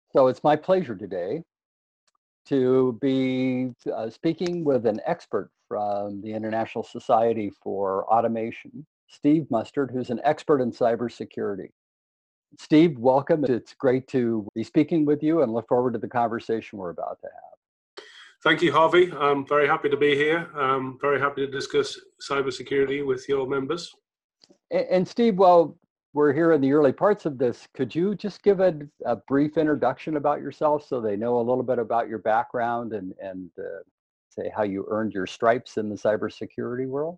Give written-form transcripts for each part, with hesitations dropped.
So it's my pleasure today to be speaking with an expert from the International Society for Automation, Steve Mustard, who's an expert in cybersecurity. Steve, welcome. It's great to be speaking with you and look forward to the conversation we're about to have. Thank you, Harvey. I'm very happy to be here. I'm very happy to discuss cybersecurity with your members. And Steve, while we're here in the early parts of this, could you just give a brief introduction about yourself so they know a little bit about your background and say how you earned your stripes in the cybersecurity world?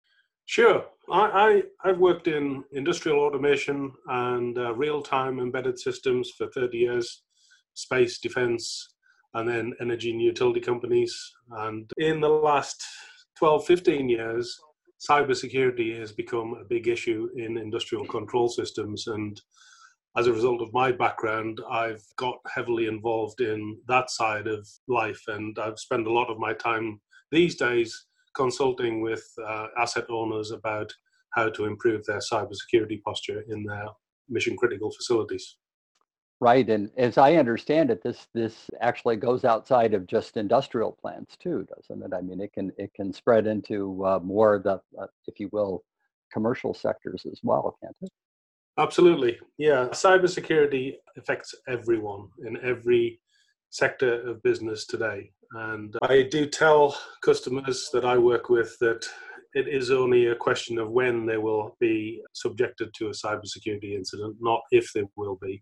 Sure. I've worked in industrial automation and real-time embedded systems for 30 years, space, defense, and then energy and utility companies. And in the last 12, 15 years, cybersecurity has become a big issue in industrial control systems. And as a result of my background, I've got heavily involved in that side of life. And I've spent a lot of my time these days consulting with asset owners about how to improve their cybersecurity posture in their mission critical facilities. Right, and as I understand it, this actually goes outside of just industrial plants too, doesn't it? I mean, it can spread into more of the, if you will, commercial sectors as well, can't it? Absolutely, yeah. Cybersecurity affects everyone in every sector of business today, and I do tell customers that I work with that it is only a question of when they will be subjected to a cybersecurity incident, not if they will be.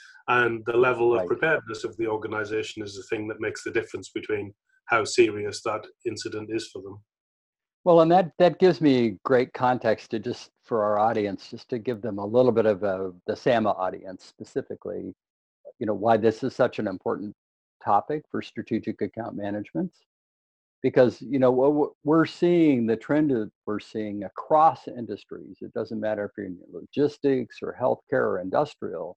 And the level of preparedness of the organization is the thing that makes the difference between how serious that incident is for them. Well, and that gives me great context to just for our audience, just to give them a little bit of the SAMA audience specifically, why this is such an important topic for strategic account management. Because, what we're seeing, the trend that we're seeing across industries, it doesn't matter if you're in logistics or healthcare or industrial,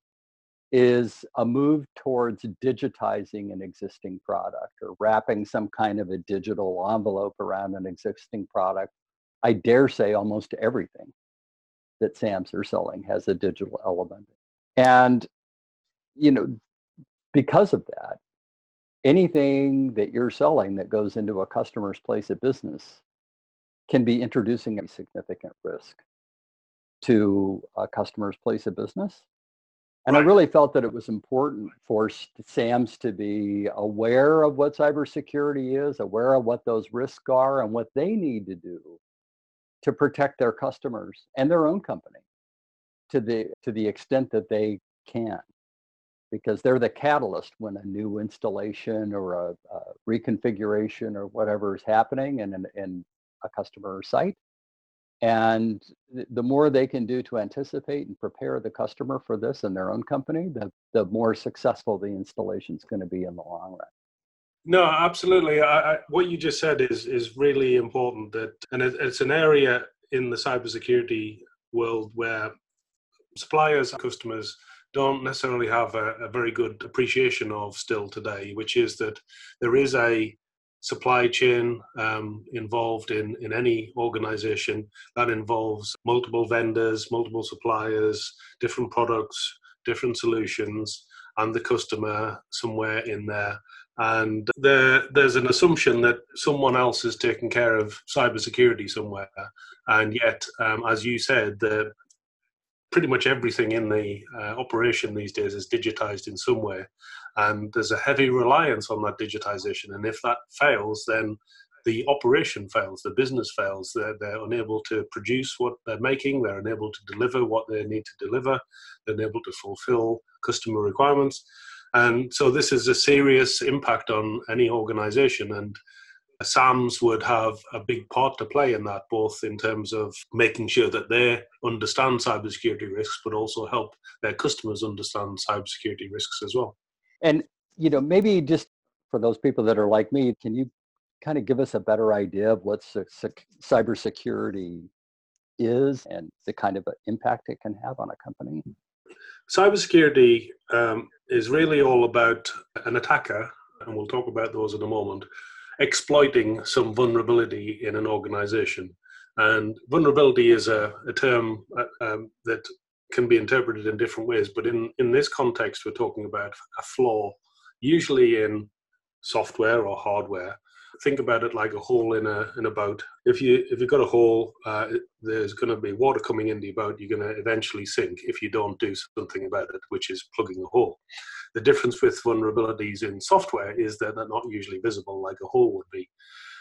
is a move towards digitizing an existing product or wrapping some kind of a digital envelope around an existing product. I dare say almost everything that SAMs are selling has a digital element. And, because of that, anything that you're selling that goes into a customer's place of business can be introducing a significant risk to a customer's place of business. And I really felt that it was important for SAMs to be aware of what cybersecurity is, aware of what those risks are, and what they need to do to protect their customers and their own company to the extent that they can, because they're the catalyst when a new installation or a reconfiguration or whatever is happening in a customer site. And the more they can do to anticipate and prepare the customer for this in their own company, the more successful the installation is going to be in the long run. No, absolutely. What you just said is really important. And it's an area in the cybersecurity world where suppliers and customers don't necessarily have a very good appreciation of still today, which is that there is a supply chain involved in any organization that involves multiple vendors, multiple suppliers, different products, different solutions, and the customer somewhere in there. And there's an assumption that someone else is taking care of cybersecurity somewhere. And yet, as you said, pretty much everything in the operation these days is digitized in some way. And there's a heavy reliance on that digitization. And if that fails, then the operation fails, the business fails. They're unable to produce what they're making. They're unable to deliver what they need to deliver. They're unable to fulfill customer requirements. And so this is a serious impact on any organization. And SAMs would have a big part to play in that, both in terms of making sure that they understand cybersecurity risks, but also help their customers understand cybersecurity risks as well. And, maybe just for those people that are like me, can you kind of give us a better idea of what cybersecurity is and the kind of impact it can have on a company? Cybersecurity is really all about an attacker, and we'll talk about those in a moment, exploiting some vulnerability in an organization. And vulnerability is a term that can be interpreted in different ways. But in this context, we're talking about a flaw, usually in software or hardware. Think about it like a hole in a boat. If you've got a hole, there's going to be water coming into your boat. You're going to eventually sink if you don't do something about it, which is plugging a hole. The difference with vulnerabilities in software is that they're not usually visible like a hole would be.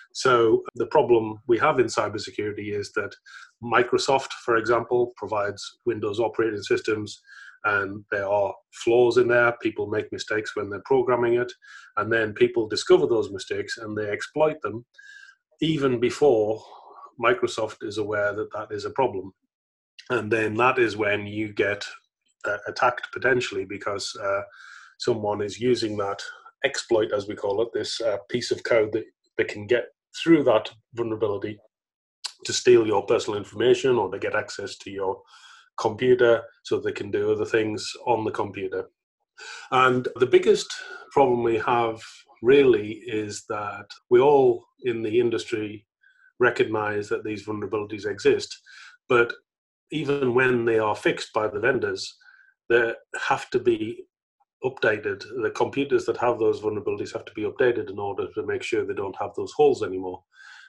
So the problem we have in cybersecurity is that Microsoft, for example, provides Windows operating systems, and there are flaws in there. People make mistakes when they're programming it, and then people discover those mistakes and they exploit them even before Microsoft is aware that that is a problem. And then that is when you get attacked potentially because someone is using that exploit, as we call it, this piece of code that can get through that vulnerability to steal your personal information or to get access to your computer so they can do other things on the computer. And the biggest problem we have really is that we all in the industry recognize that these vulnerabilities exist, but even when they are fixed by the vendors, they have to be updated. The computers that have those vulnerabilities have to be updated in order to make sure they don't have those holes anymore.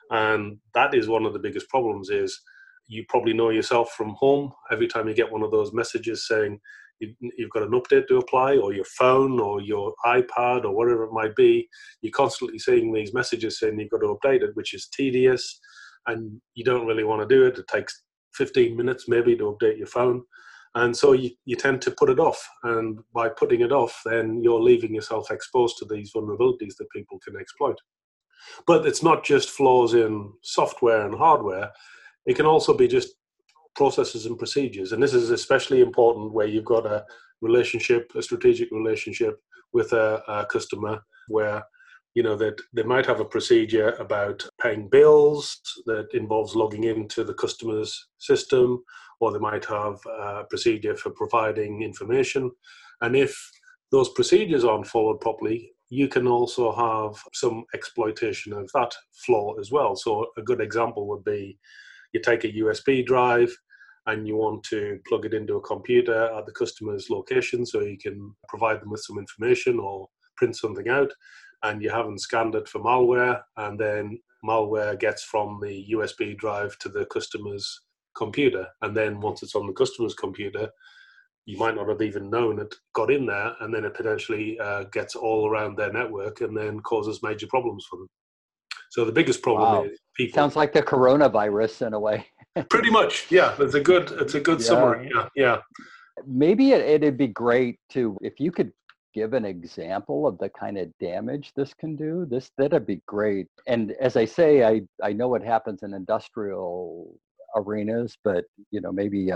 And that is one of the biggest problems. Is you probably know yourself from home, every time you get one of those messages saying you've got an update to apply, or your phone or your iPad or whatever it might be, you're constantly seeing these messages saying you've got to update it, which is tedious and you don't really want to do it. It takes 15 minutes maybe to update your phone. And so you tend to put it off. And by putting it off, then you're leaving yourself exposed to these vulnerabilities that people can exploit. But it's not just flaws in software and hardware. It can also be just processes and procedures. And this is especially important where you've got a relationship, a strategic relationship with a customer where that they might have a procedure about paying bills that involves logging into the customer's system, or they might have a procedure for providing information. And if those procedures aren't followed properly, you can also have some exploitation of that flaw as well. So a good example would be you take a USB drive and you want to plug it into a computer at the customer's location so you can provide them with some information or print something out, and you haven't scanned it for malware, and then malware gets from the USB drive to the customer's computer. And then once it's on the customer's computer, you might not have even known it got in there, and then it potentially gets all around their network and then causes major problems for them. So the biggest problem is people. Sounds like the coronavirus in a way. Pretty much, yeah. It's a good summary. Yeah. Maybe it'd be great if you could give an example of the kind of damage this can do. That'd be great. And as I say, I know what happens in industrial arenas, but maybe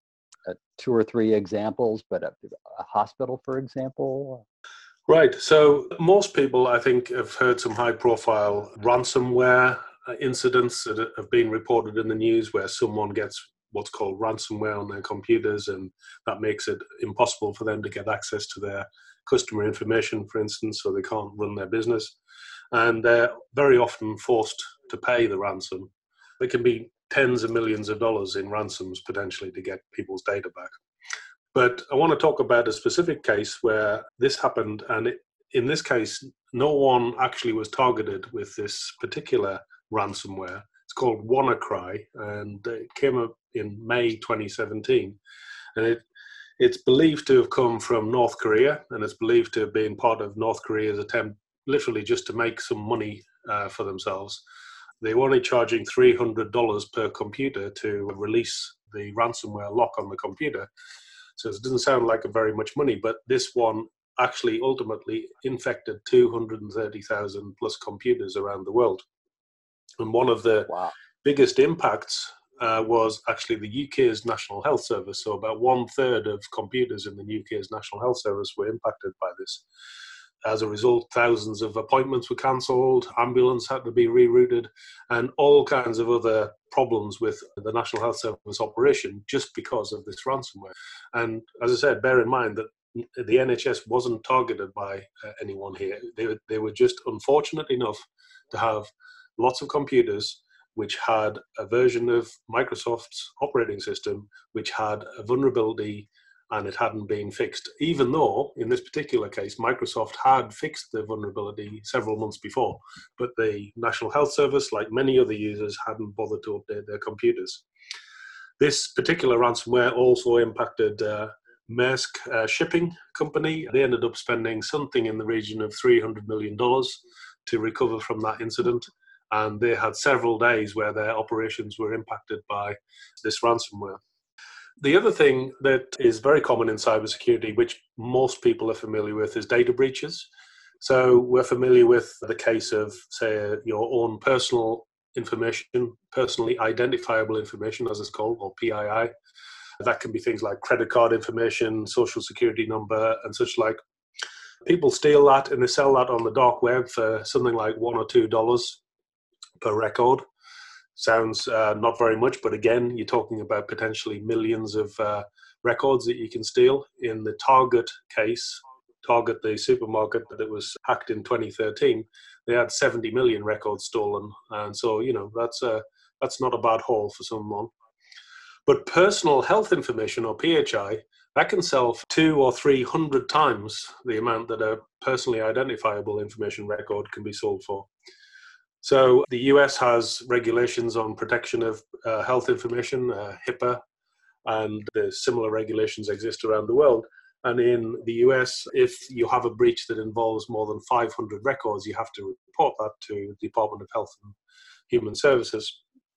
2 or 3 examples, but a hospital, for example. Right. So most people, I think, have heard some high-profile ransomware incidents that have been reported in the news where someone gets what's called ransomware on their computers, and that makes it impossible for them to get access to their customer information, for instance, so they can't run their business. And they're very often forced to pay the ransom. It can be tens of millions of dollars in ransoms potentially to get people's data back. But I want to talk about a specific case where this happened, and in this case, no one actually was targeted with this particular ransomware. It's called WannaCry, and it came up in May 2017. And it's believed to have come from North Korea, and it's believed to have been part of North Korea's attempt literally just to make some money for themselves. They were only charging $300 per computer to release the ransomware lock on the computer. So it doesn't sound like very much money, but this one actually ultimately infected 230,000 plus computers around the world. And one of the biggest impacts was actually the UK's National Health Service. So about 1/3 of computers in the UK's National Health Service were impacted by this. As a result, thousands of appointments were cancelled, ambulance had to be rerouted, and all kinds of other problems with the National Health Service operation just because of this ransomware. And as I said, bear in mind that the NHS wasn't targeted by anyone here. They were just unfortunate enough to have lots of computers which had a version of Microsoft's operating system which had a vulnerability and it hadn't been fixed, even though in this particular case Microsoft had fixed the vulnerability several months before, but the National Health Service, like many other users, hadn't bothered to update their computers. This particular ransomware also impacted Maersk shipping company. They ended up spending something in the region of $300 million to recover from that incident. And they had several days where their operations were impacted by this ransomware. The other thing that is very common in cybersecurity, which most people are familiar with, is data breaches. So we're familiar with the case of, say, your own personal information, personally identifiable information, as it's called, or PII. That can be things like credit card information, social security number, and such like. People steal that and they sell that on the dark web for something like $1 or $2 per record. Sounds not very much, but again, you're talking about potentially millions of records that you can steal. In the Target case, Target, the supermarket that was hacked in 2013, they had 70 million records stolen. And so, that's not a bad haul for someone. But personal health information, or PHI, that can sell for 200 or 300 times the amount that a personally identifiable information record can be sold for. So the US has regulations on protection of health information, HIPAA, and the similar regulations exist around the world. And in the US, if you have a breach that involves more than 500 records, you have to report that to the Department of Health and Human Services.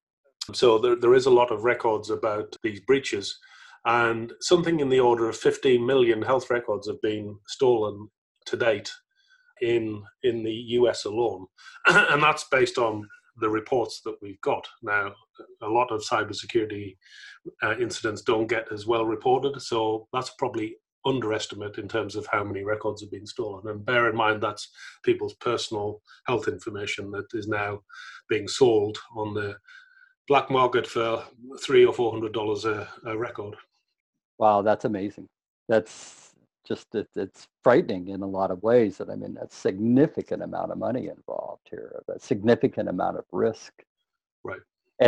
So there is a lot of records about these breaches, and something in the order of 15 million health records have been stolen to date in the US alone. And that's based on the reports that we've got. Now, a lot of cybersecurity incidents don't get as well reported, so that's probably underestimate in terms of how many records have been stolen. And bear in mind that's people's personal health information that is now being sold on the black market for $300 or $400 a record. Wow, that's amazing. That's just, it's frightening in a lot of ways. And I mean, that's significant amount of money involved here, a significant amount of risk. Right.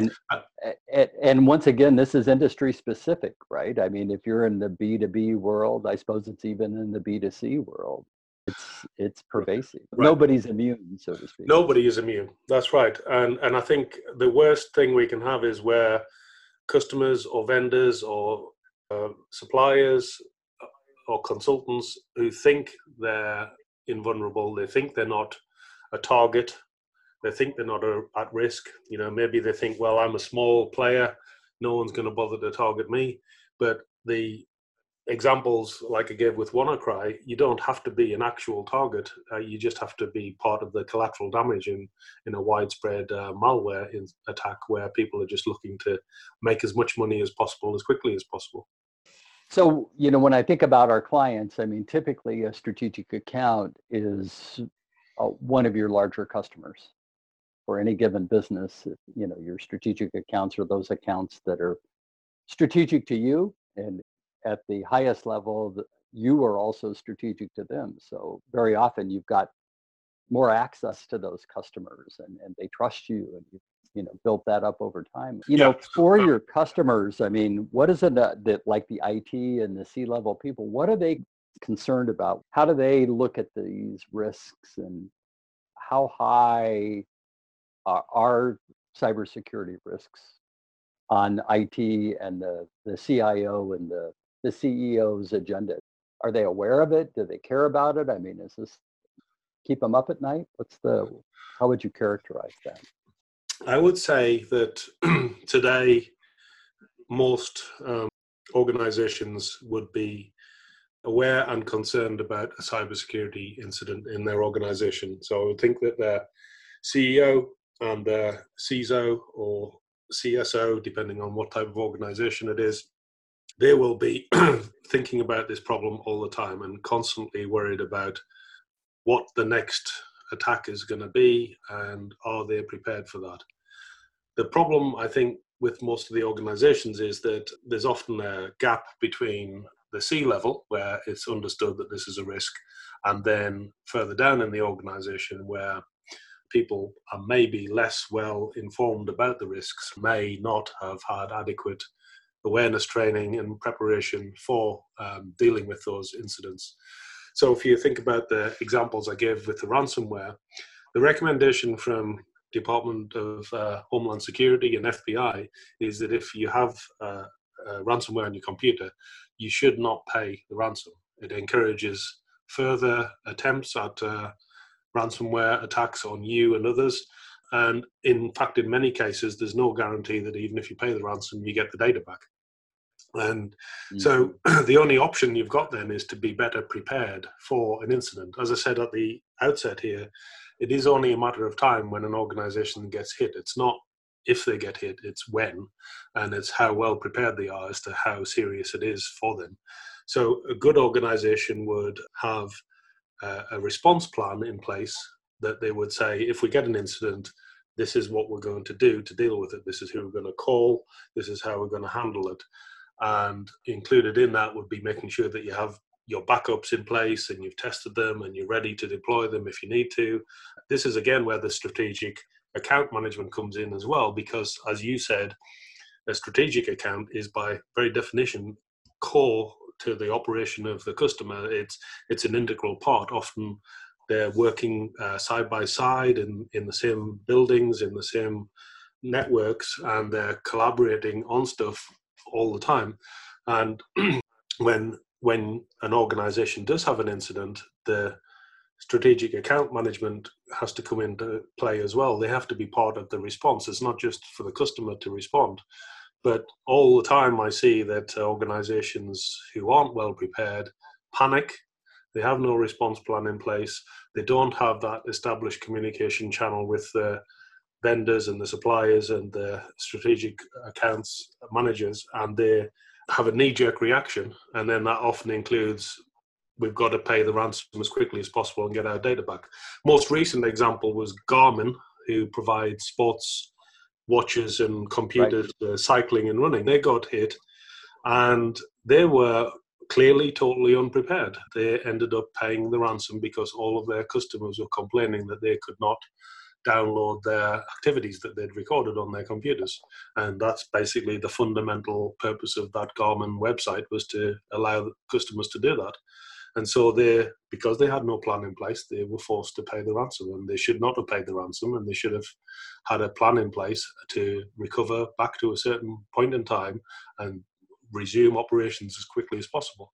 And once again, this is industry specific, right? I mean, if you're in the B2B world, I suppose it's even in the B2C world. It's pervasive. Right. Nobody's immune, so to speak. Nobody is immune. That's right. And I think the worst thing we can have is where customers or vendors or suppliers or consultants who think they're invulnerable, they think they're not a target, they think they're not at risk. Maybe they think, well, I'm a small player, no one's going to bother to target me. But the examples like I gave with WannaCry, you don't have to be an actual target. You just have to be part of the collateral damage in a widespread malware attack where people are just looking to make as much money as possible as quickly as possible. So, when I think about our clients, I mean, typically a strategic account is one of your larger customers for any given business. Your strategic accounts are those accounts that are strategic to you, and at the highest level, you are also strategic to them. So very often you've got more access to those customers, and they trust you, and you've built that up over time. For your customers, I mean, what is it that like the IT and the C-level people, what are they concerned about? How do they look at these risks, and how high are cybersecurity risks on IT and the CIO and the CEO's agenda? Are they aware of it? Do they care about it? I mean, is this keep them up at night? How would you characterize that? I would say that today, most organizations would be aware and concerned about a cybersecurity incident in their organization. So I would think that their CEO and their CISO or CSO, depending on what type of organization it is, they will be thinking about this problem all the time and constantly worried about what the next attack is going to be and are they prepared for that. The problem, I think, with most of the organizations is that there's often a gap between the C-level, where it's understood that this is a risk, and then further down in the organization where people are maybe less well informed about the risks, may not have had adequate awareness training and preparation for dealing with those incidents. So if you think about the examples I gave with the ransomware, the recommendation from Department of Homeland Security and FBI is that if you have ransomware on your computer, you should not pay the ransom. It encourages further attempts at ransomware attacks on you and others. And in fact, in many cases, there's no guarantee that even if you pay the ransom, you get the data back. And so the only option you've got then is to be better prepared for an incident. As I said at the outset here, it is only a matter of time when an organization gets hit. It's not if they get hit, it's when, and it's how well prepared they are as to how serious it is for them. So a good organization would have a response plan in place that they would say, if we get an incident, this is what we're going to do to deal with it. This is who we're going to call. This is how we're going to handle it. And included in that would be making sure that you have your backups in place and you've tested them and you're ready to deploy them if you need to. This is again where the strategic account management comes in as well, because as you said, a strategic account is by very definition core to the operation of the customer. It's an integral part. Often they're working side by side in the same buildings, in the same networks, and they're collaborating on stuff all the time. And when an organization does have an incident, the strategic account management has to come into play as well. They have to be part of the response. It's not just for the customer to respond, but all the time I see that organizations who aren't well prepared panic. They have no response plan in place. They don't have that established communication channel with the vendors and the suppliers and the strategic accounts managers, and they have a knee-jerk reaction, and then that often includes, we've got to pay the ransom as quickly as possible and get our data back. Most recent example was Garmin, who provides sports watches and computers, right, cycling and running. They got hit, and they were clearly totally unprepared. They ended up paying the ransom because all of their customers were complaining that they could not download their activities that they'd recorded on their computers. And that's basically the fundamental purpose of that Garmin website, was to allow customers to do that. And so because they had no plan in place, they were forced to pay the ransom, and they should not have paid the ransom, and they should have had a plan in place to recover back to a certain point in time and resume operations as quickly as possible.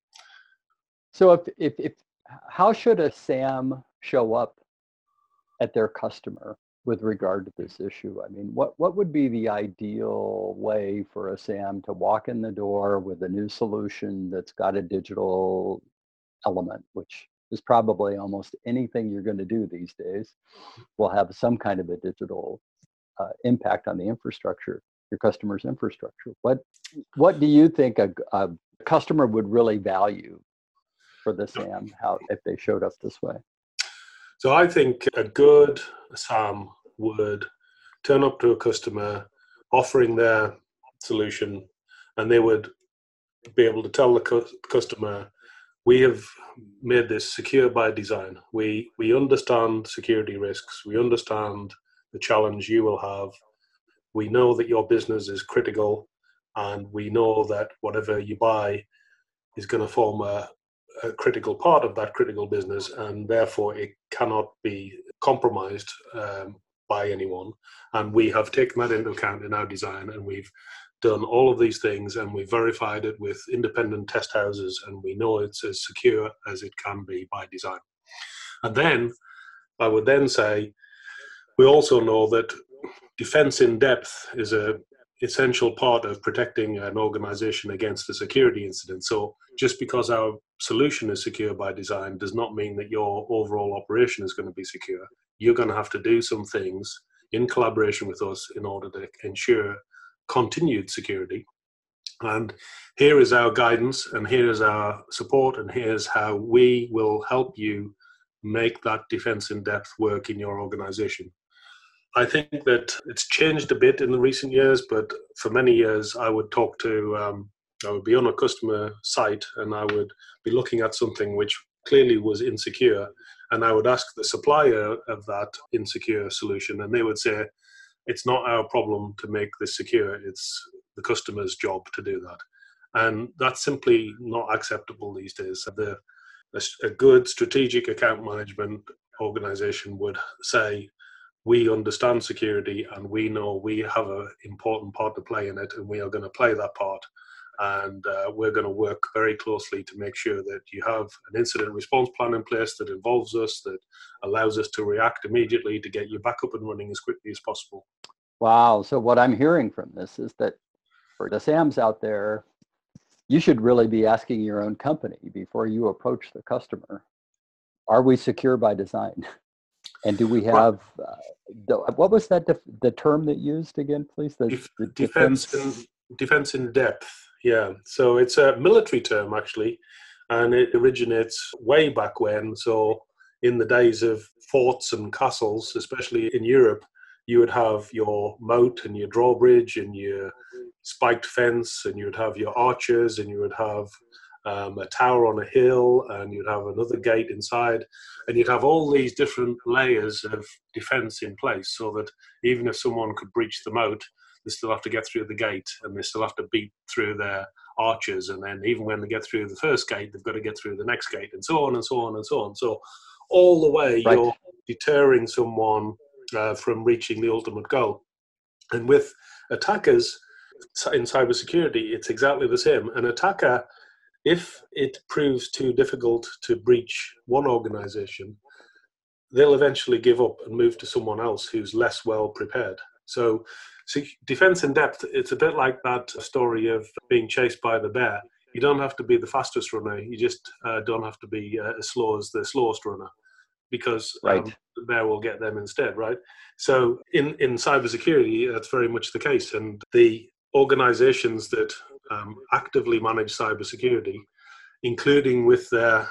So if how should a SAM show up at their customer with regard to this issue? I mean, what would be the ideal way for a SAM to walk in the door with a new solution that's got a digital element, which is probably almost anything you're going to do these days will have some kind of a digital impact on the infrastructure, your customer's infrastructure. What do you think a customer would really value for the SAM, if they showed up this way? So I think a good SAM would turn up to a customer offering their solution, and they would be able to tell the customer, we have made this secure by design. We understand security risks. We understand the challenge you will have. We know that your business is critical, and we know that whatever you buy is going to form a critical part of that critical business, and therefore it cannot be compromised by anyone. And we have taken that into account in our design, and we've done all of these things, and we've verified it with independent test houses, and we know it's as secure as it can be by design. And then I would then say, we also know that defense in depth is a essential part of protecting an organization against a security incident. So just because our solution is secure by design does not mean that your overall operation is going to be secure. You're going to have to do some things in collaboration with us in order to ensure continued security. And here is our guidance, and here is our support, and here's how we will help you make that defense in depth work in your organization. I think that it's changed a bit in the recent years, but for many years I would I would be on a customer site, and I would be looking at something which clearly was insecure, and I would ask the supplier of that insecure solution, and they would say, it's not our problem to make this secure, it's the customer's job to do that. And that's simply not acceptable these days. A good strategic account management organization would say, we understand security and we know we have an important part to play in it, and we are going to play that part. And we're going to work very closely to make sure that you have an incident response plan in place that involves us, that allows us to react immediately to get you back up and running as quickly as possible. Wow. So what I'm hearing from this is that for the Sams out there, you should really be asking your own company before you approach the customer, are we secure by design? And do we have, what was that, the term that used again, please? The defense in depth. Yeah, so it's a military term actually, and it originates way back when. So in the days of forts and castles, especially in Europe, you would have your moat and your drawbridge and your spiked fence, and you would have your archers, and you would have a tower on a hill, and you'd have another gate inside, and you'd have all these different layers of defense in place, so that even if someone could breach the moat, they still have to get through the gate, and they still have to beat through their archers, and then even when they get through the first gate, they've got to get through the next gate, and so on and so on and so on. So all the way, right, you're deterring someone from reaching the ultimate goal. And with attackers in cybersecurity, it's exactly the same. An attacker, if it proves too difficult to breach one organization, they'll eventually give up and move to someone else who's less well prepared. So defense in depth, it's a bit like that story of being chased by the bear. You don't have to be the fastest runner. You just don't have to be as slow as the slowest runner, because the bear will get them instead, right? So in cybersecurity, that's very much the case. And the organizations that actively manage cybersecurity, including with their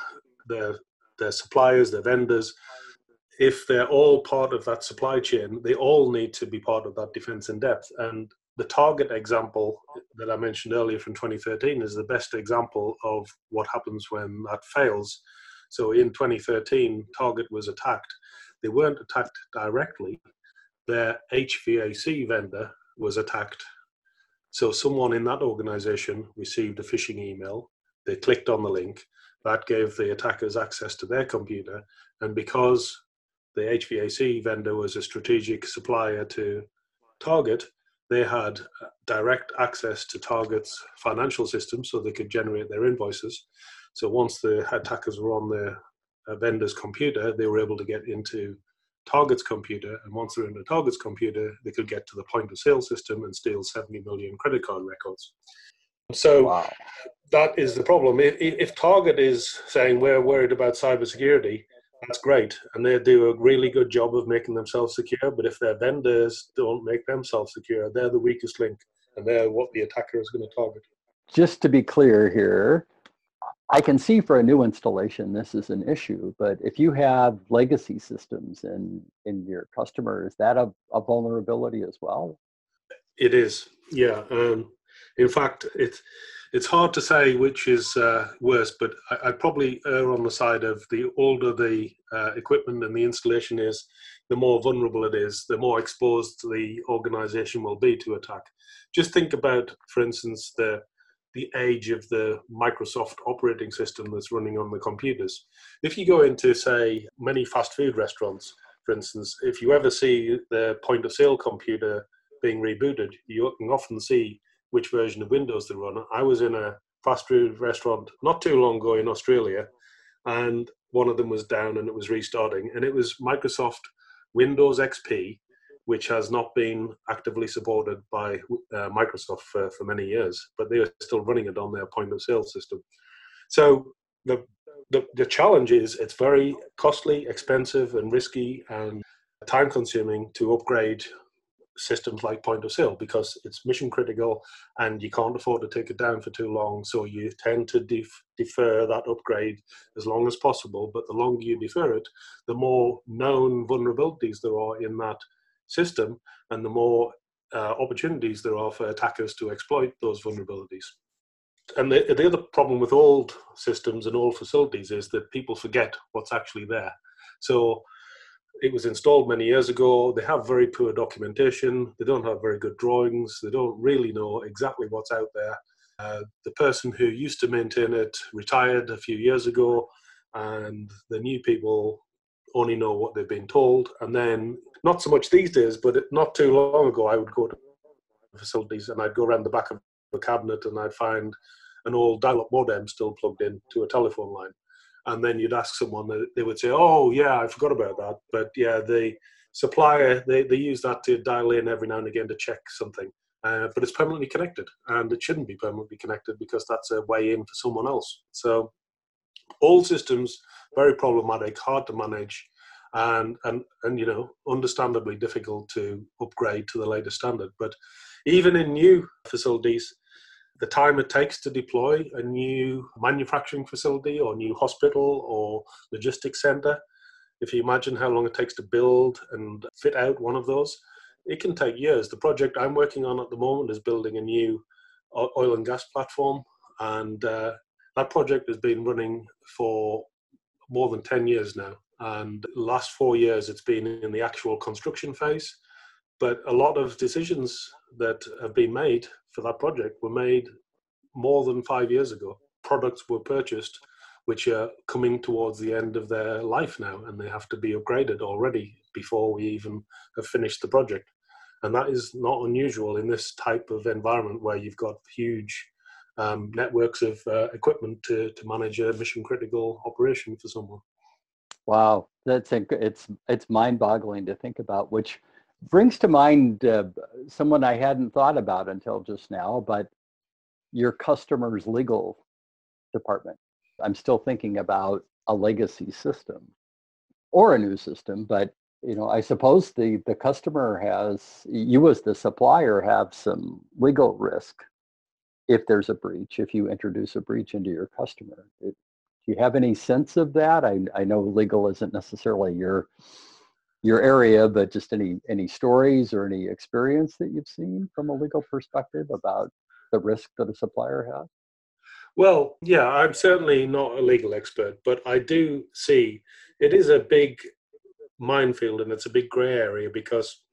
suppliers, their vendors, if they're all part of that supply chain, they all need to be part of that defense in depth. And the Target example that I mentioned earlier from 2013 is the best example of what happens when that fails. So in 2013, Target was attacked. They weren't attacked directly. Their HVAC vendor was attacked. So someone in that organization received a phishing email. They clicked on the link. That gave the attackers access to their computer. And because the HVAC vendor was a strategic supplier to Target, they had direct access to Target's financial system, so they could generate their invoices. So once the attackers were on the vendor's computer, they were able to get into Target's computer, and once they're in the Target's computer, they could get to the point of sale system and steal 70 million credit card records. So that is the problem. If Target is saying we're worried about cybersecurity, that's great, and they do a really good job of making themselves secure. But if their vendors don't make themselves secure, they're the weakest link, and they're what the attacker is going to target. Just to be clear here, I can see for a new installation this is an issue, but if you have legacy systems in your customer, is that a vulnerability as well? It is, yeah. In fact, it's hard to say which is worse, but I'd probably err on the side of the older the equipment and the installation is, the more vulnerable it is, the more exposed the organization will be to attack. Just think about, for instance, the age of the Microsoft operating system that's running on the computers. If you go into, say, many fast food restaurants, for instance, if you ever see the point of sale computer being rebooted, you can often see which version of Windows they run. I was in a fast food restaurant not too long ago in Australia, and one of them was down and it was restarting, and it was Microsoft Windows XP, which has not been actively supported by Microsoft for many years, but they are still running it on their point of sale system. So the challenge is it's very costly, expensive, and risky and time consuming to upgrade systems like point of sale, because it's mission critical and you can't afford to take it down for too long. So you tend to defer that upgrade as long as possible. But the longer you defer it, the more known vulnerabilities there are in that system, and the more opportunities there are for attackers to exploit those vulnerabilities. And the other problem with old systems and old facilities is that people forget what's actually there. So it was installed many years ago. They have very poor documentation. They don't have very good drawings. They don't really know exactly what's out there. The person who used to maintain it retired a few years ago, and the new people only know what they've been told. And then, not so much these days, but not too long ago, I would go to facilities and I'd go around the back of the cabinet and I'd find an old dial-up modem still plugged in to a telephone line. And then you'd ask someone, they would say, oh, yeah, I forgot about that. But yeah, the supplier, they use that to dial in every now and again to check something. But it's permanently connected, and it shouldn't be permanently connected because that's a way in for someone else. So old systems, very problematic, hard to manage, and understandably difficult to upgrade to the latest standard. But even in new facilities, the time it takes to deploy a new manufacturing facility or new hospital or logistics center, if you imagine how long it takes to build and fit out one of those, it can take years. The project I'm working on at the moment is building a new oil and gas platform, and that project has been running for more than 10 years now. And the last 4 years, it's been in the actual construction phase. But a lot of decisions that have been made for that project were made more than 5 years ago. Products were purchased which are coming towards the end of their life now, and they have to be upgraded already before we even have finished the project. And that is not unusual in this type of environment where you've got huge networks of equipment to manage a mission critical operation for someone. Wow, it's mind-boggling to think about, which brings to mind someone I hadn't thought about until just now, but your customer's legal department. I'm still thinking about a legacy system or a new system, but I suppose the customer has, you as the supplier have some legal risk if there's a breach, if you introduce a breach into your customer. Do you have any sense of that? I know legal isn't necessarily your area, but just any stories or any experience that you've seen from a legal perspective about the risk that a supplier has? Well, yeah, I'm certainly not a legal expert, but I do see it is a big minefield and it's a big gray area because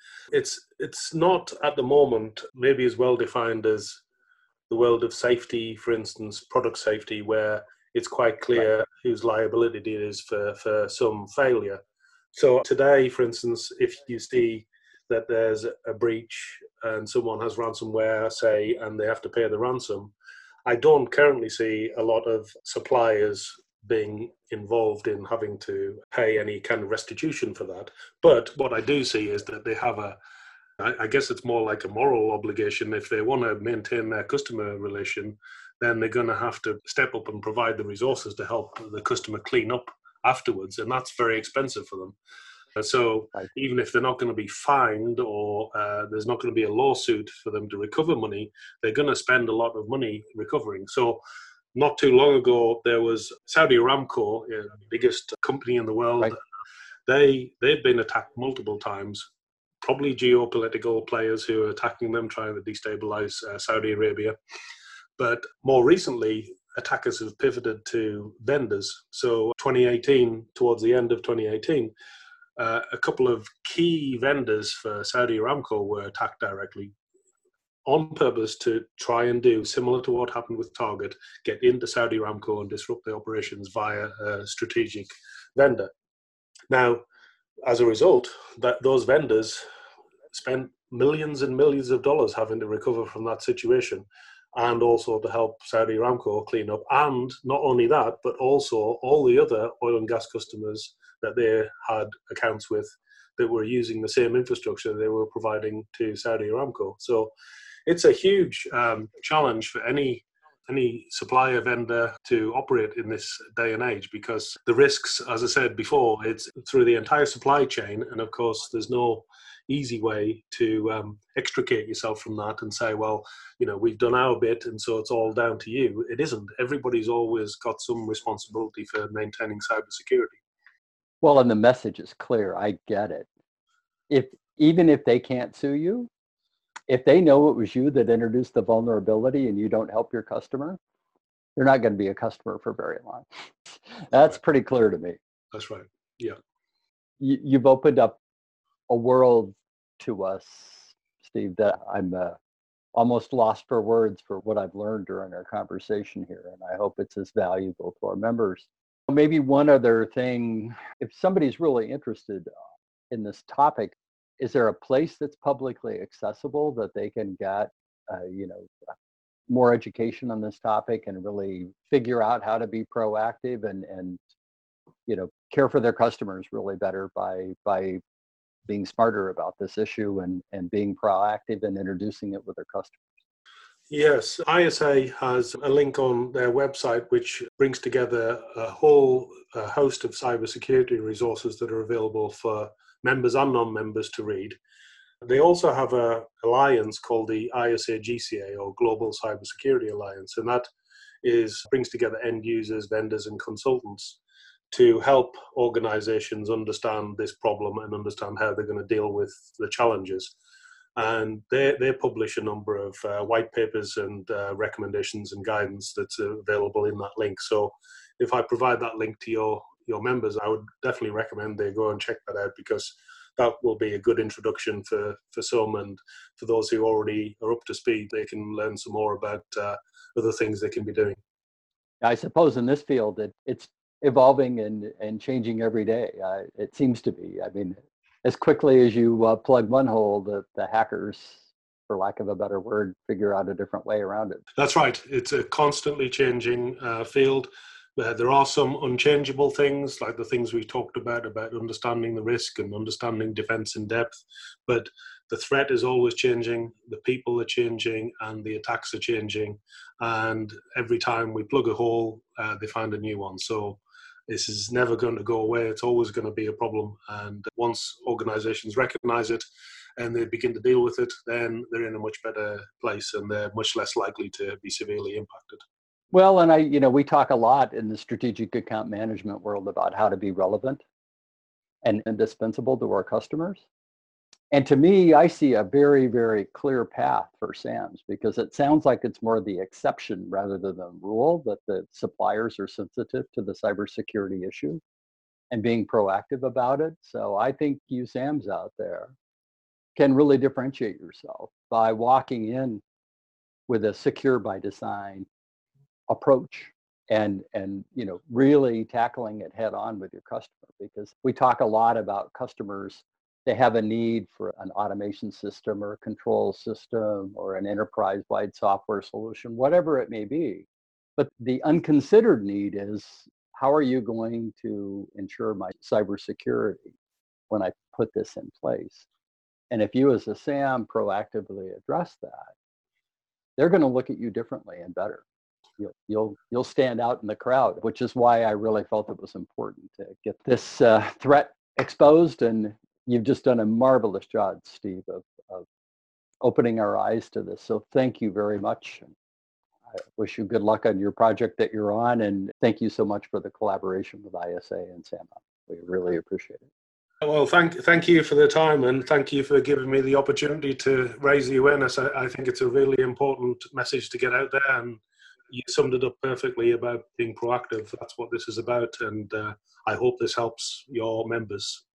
it's not at the moment maybe as well defined as the world of safety, for instance, product safety, where it's quite clear Right. whose liability it is for some failure. So today, for instance, if you see that there's a breach and someone has ransomware, say, and they have to pay the ransom, I don't currently see a lot of suppliers being involved in having to pay any kind of restitution for that. But what I do see is that they have I guess it's more like a moral obligation. If they want to maintain their customer relation, then they're going to have to step up and provide the resources to help the customer clean up afterwards. And that's very expensive for them. So Right. even if they're not going to be fined or there's not going to be a lawsuit for them to recover money, they're going to spend a lot of money recovering. So not too long ago, there was Saudi Aramco, the biggest company in the world. Right. They've been attacked multiple times, probably geopolitical players who are attacking them, trying to destabilize Saudi Arabia. But more recently, attackers have pivoted to vendors. So 2018, towards the end of 2018, a couple of key vendors for Saudi Aramco were attacked directly on purpose to try and do similar to what happened with Target, get into Saudi Aramco and disrupt the operations via a strategic vendor. Now, as a result, those vendors spent millions and millions of dollars having to recover from that situation and also to help Saudi Aramco clean up. And not only that, but also all the other oil and gas customers that they had accounts with that were using the same infrastructure they were providing to Saudi Aramco. So it's a huge challenge for any supplier vendor to operate in this day and age, because the risks, as I said before, it's through the entire supply chain. And of course, there's no easy way to extricate yourself from that and say, well, we've done our bit and so it's all down to you. It isn't. Everybody's always got some responsibility for maintaining cybersecurity. Well, and the message is clear. I get it. Even if they can't sue you, if they know it was you that introduced the vulnerability and you don't help your customer, they're not going to be a customer for very long. That's Right. pretty clear to me. That's right. Yeah. You've opened up a world to us, Steve, that I'm almost lost for words for what I've learned during our conversation here. And I hope it's as valuable to our members. Maybe one other thing, if somebody's really interested in this topic, is there a place that's publicly accessible that they can get, more education on this topic and really figure out how to be proactive and care for their customers really better by being smarter about this issue and being proactive and introducing it with their customers? Yes, ISA has a link on their website which brings together a whole host of cybersecurity resources that are available for members and non-members to read. They also have an alliance called the ISA GCA, or Global Cybersecurity Alliance, and that brings together end users, vendors, and consultants to help organizations understand this problem and understand how they're going to deal with the challenges. And they publish a number of white papers and recommendations and guidance that's available in that link. So if I provide that link to your members, I would definitely recommend they go and check that out, because that will be a good introduction for some, and for those who already are up to speed, they can learn some more about other things they can be doing. I suppose in this field, it's evolving and changing every day. It seems to be. I mean, as quickly as you plug one hole, the hackers, for lack of a better word, figure out a different way around it. That's right. It's a constantly changing field. There are some unchangeable things, like the things we talked about understanding the risk and understanding defense in depth. But the threat is always changing, the people are changing, and the attacks are changing. And every time we plug a hole, they find a new one. So this is never going to go away. It's always going to be a problem. And once organizations recognize it and they begin to deal with it, then they're in a much better place and they're much less likely to be severely impacted. Well, and we talk a lot in the strategic account management world about how to be relevant and indispensable to our customers. And to me, I see a very, very clear path for SAMs, because it sounds like it's more the exception rather than the rule, that the suppliers are sensitive to the cybersecurity issue and being proactive about it. So I think you SAMs out there can really differentiate yourself by walking in with a secure by design approach and really tackling it head on with your customer. Because we talk a lot about customers, they have a need for an automation system or a control system or an enterprise-wide software solution, whatever it may be. But the unconsidered need is, how are you going to ensure my cybersecurity when I put this in place? And if you as a SAM proactively address that, they're going to look at you differently and better. You'll stand out in the crowd, which is why I really felt it was important to get this threat exposed. And you've just done a marvelous job, Steve, of opening our eyes to this. So thank you very much. I wish you good luck on your project that you're on. And thank you so much for the collaboration with ISA and SAMA. We really appreciate it. Well, thank you for the time, and thank you for giving me the opportunity to raise the awareness. I think it's a really important message to get out there, and you summed it up perfectly about being proactive. That's what this is about, and I hope this helps your members.